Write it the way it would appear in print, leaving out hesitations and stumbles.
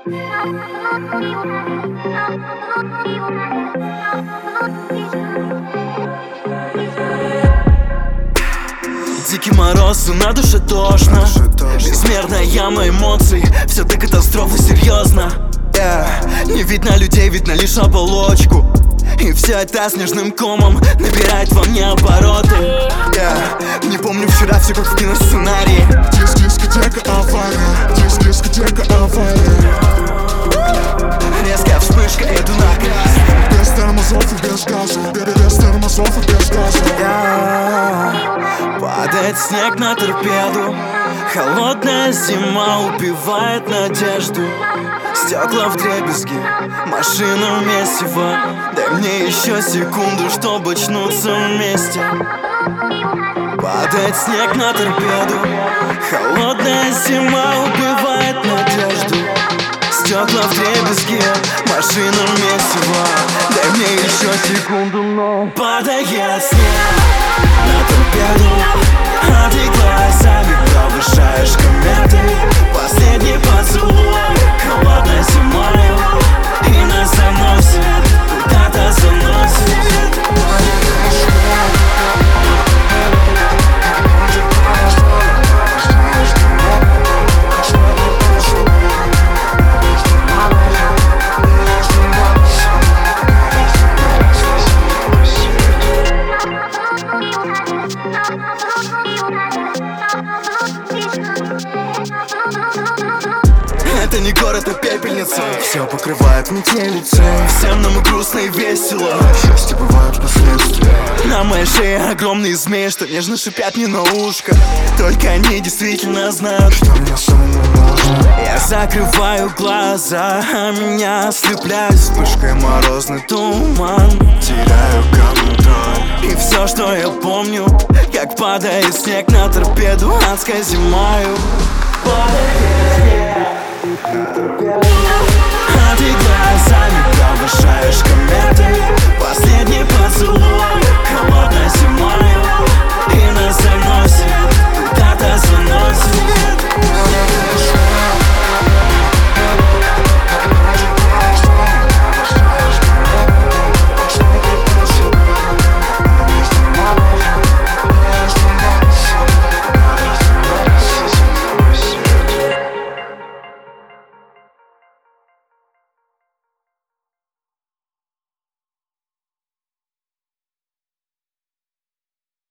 Дикий мороз, и на душе тошно. Безмерная яма эмоций, все до катастрофы серьезно. Не видно людей, видно лишь оболочку. И все это снежным комом набирает во мне обороты. Не помню вчера, все как в киносценарии. Дискотека авария, дискотека авария. Резкая вспышка, иду на красный. Без тормозов и без газа, без тормозов и без газа. Падает снег на торпеду. Холодная зима убивает надежду. Стекла вдребезги, машина месиво. Дай мне еще секунду, чтобы очнуться вместе. Падает снег на торпеду. Холодная зима убивает надежду. Стекла вдребезги, машина месиво. Дай мне еще секунду, но падает снег на торпеду. А ты глазами повышаешь кометы. Последний поцелуй, холодной зимой. И нас заносит, куда-то заносит. Это не город, а пепельница. Все покрывает метелицы. Всем нам грустно и весело. Счастье бывают последствия. На моей шее огромные змеи, что нежно шипят мне на ушко. Только они действительно знают, что мне самому нужно. Я закрываю глаза, а меня ослепляет вспышкой морозный туман. Теряю контроль. И все, что я помню, как падает снег на торпеду. Адской зимою падает снег. А ты глазами повышаешь кометы. Последний поцелуй, холодной зимой.